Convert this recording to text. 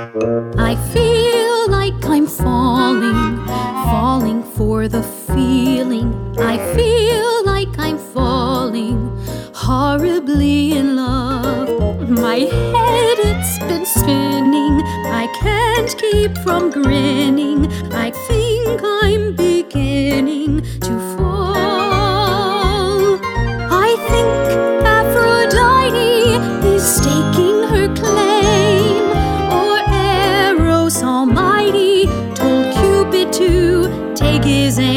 I feel like I'm falling, falling for the feeling. I feel like I'm falling horribly in love. My head, it's been spinning. I can't keep from grinning. I think I'm beginning to fall. I think Aphrodite is staking her claim, or Eros Almighty told Cupid to take his aim.